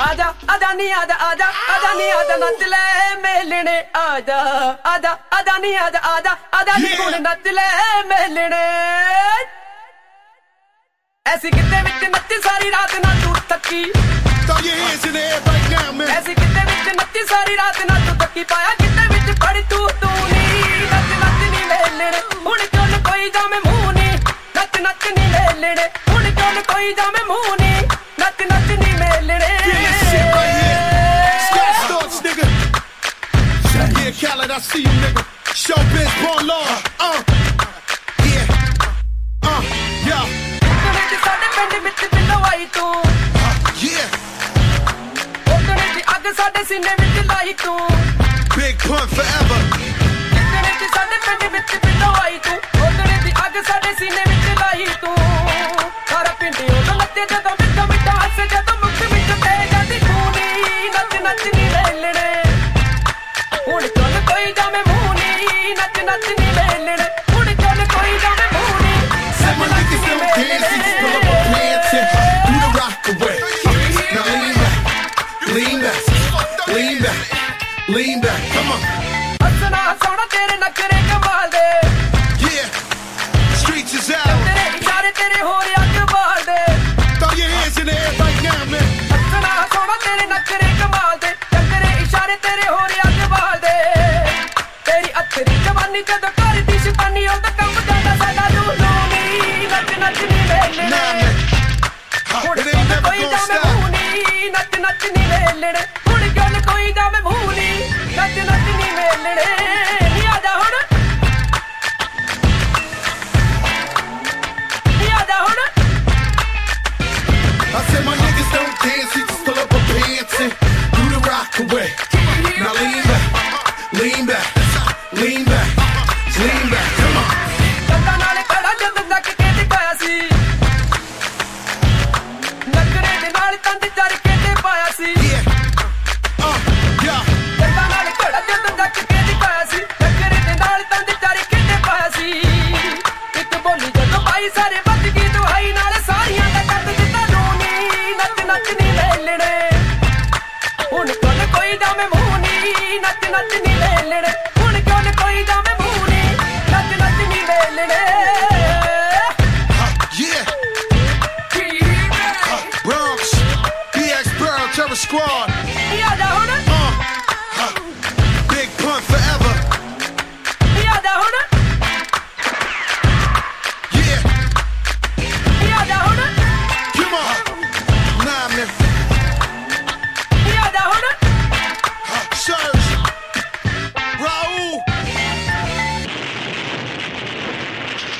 आजा आजा नी आजा आजा आजा नी आजा नच ले मेलने आजा आजा आजा नी आजा आजा आजा नी हुण नच ले मेलने ऐसी किते विच नच्ची सारी रात ना तू थकी Throw your hands in the air right now, man. ऐसी किते विच नच्ची सारी रात ना तू थकी पाया किते विच पड़ी तू नी नच नच नी मेलने हुण चल कोई जावे मुंह नी नच नच नी मेलने हुण चल कोई जावे मुंह नी नच नच नी मेलने Yeah, Khaled, I see you, nigga. Showbiz, born law. Yeah. Yeah. ਸਾਡੇ ਪਿੰਡ ਵਿੱਚ ਬਿਲਵਾਈ ਤੂੰ Yeah. ਉਹਦੇ ਦੀ ਅੱਗ ਸਾਡੇ ਸੀਨੇ ਵਿੱਚ ਲਾਈ ਤੂੰ Big pun forever. ਉਹਦੇ ਸਾਡੇ ਪਿੰਡ ਵਿੱਚ ਬਿਲਵਾਈ ਤੂੰ ਉਹਦੇ ਦੀ ਅੱਗ ਸਾਡੇ ਸੀਨੇ ਵਿੱਚ ਲਾਈ ਤੂੰ ਸਾਰਾ ਪਿੰਡ ਉਹ ਨੱਚੇ ਜਦੋਂ ਮਿੱਠਾ ਮਿੱਠਾ ਹੱਸੇ ਜਦੋਂ ਮੁੱਖ ਵਿੱਚ ਪੈ ਜਾਂਦੀ ਖੂਨੀ ਨੱਚ ਨੱਚ ਨੀ ਵੇਲਣੇ ਹੁਣ ਚੱਲ ਕੋਈ ਜਾਵੇਂ ਮੂੰਹ ਨੀ ਨੱਚ ਨੱਚ ਨੀ ਵੇਲਣੇ ਹੁਣ ਚੱਲ ਕੋਈ ਜਾਵੇਂ ਮੂੰਹ ਨੀ Said my niggas don't dance, they just pull up my pants and do the rock away. Now lean back, lean back, lean back, lean back, come on. ਹੱਸਣਾ ਸੋਹਣਾ ਤੇਰੇ ਨਖਰੇ ਕਮਾਲ ਦੇ Yeah, streets is out. ਤੇਰੇ ਇਸ਼ਾਰੇ ਤੇਰੇ ਹੋਰ ਅੱਗ ਬਾਲ ਦੇ Throw your hands in the air right now, man. ਹੱਸਣਾ ਸੋਹਣਾ ਤੇਰੇ ਨਖਰੇ ਕਮਾਲ ਦੇ ਤੇਰੇ ਇਸ਼ਾਰੇ ਤੇਰੇ ਹੋਰ ਅੱਗ ਬਾਲ ਦੇ ਤੇਰੀ ਅੱਥਰੀ ਜਵਾਨੀ ਜਦੋਂ ਕਰਦੀ ਸ਼ੈਤਾਨੀ ਉਹ ਤਾਂ ਕੰਮ ਜਾਂਦਾ ਸਾਡਾ ਲੂਨੀ ਨੱਚ ਨੱਚ ਨੀ ਵੇਲਣੇ Nah, man. ਹੁਣ It ain't never ਕੋਈ gonna ਜਾਵੇ stop. ਮੂੰਹ ਨੀ ਨੱਚ ਨੱਚ ਨੀ ਵੇਲਣੇ ਹੁਣ ਗੱਲ ਕੋਈ ਜਾਵੇ ਮੂੰਹ ਨੀ ਨੱਚ ਨੱਚ ਨੀ ਵੇਲਣੇ ਨੀ ਆਜਾ ਹੁਣ ਨੀ ਆਜਾ ਹੁਣ I said my niggas don't dance, they just pull up my pants and do the rock away. Now lean back, lean back, lean back, lean back, come on. ਕੰਨਾਂ ਨਾਲ ਖੜਾ ਜਦ ਤੱਕ ਕੇ ਦਿਖਾਇਆ ਸੀ ਨਖਰੇ ਦੇ ਨਾਲ ਤੰਦ ਚੜ ਕੇ ਤੇ ਪਾਇਆ ਸੀ Yeah, yeah. ਕੰਨਾਂ ਨਾਲ ਖੜਾ ਜਦ ਤੱਕ ਕੇ ਦਿਖਾਇਆ ਸੀ ਨਖਰੇ ਦੇ ਨਾਲ ਤੰਦ ਚੜ ਕੇ ਤੇ ਪਾਇਆ ਸੀ ਇੱਕ ਬੋਲੀ ਜਦੋਂ ਪਾਈ ਸਾਰੇ ਵੱਜ ਗਈ ਦੁਹਾਈ ਨਾਲ ਸਾਰੀਆਂ ਦਾ ਕੱਟ ਦਿੱਤਾ ਰੋਣੀ ਨੱਚ ਨੱਚ ਨੀ ਵੇਲਣੇ ਹੁਣ ਕੋਲ ਕੋਈ ਜਾਵੇਂ ਮੂੰਹ ਨੀ ਨੱਚ ਨੱਚ ਨੀ ਵੇਲਣੇ ਹੁਣ ਕੋਲ ਕੋਈ ਜਾਵੇਂ ਮੂੰਹ ਨੀ ਨੱਚ ਨੱਚ ਨੀ ਵੇਲਣੇ Yeah. Bronx, BX Pearl, Terror Squad. ਨੀ ਆਜਾ ਹੁਣ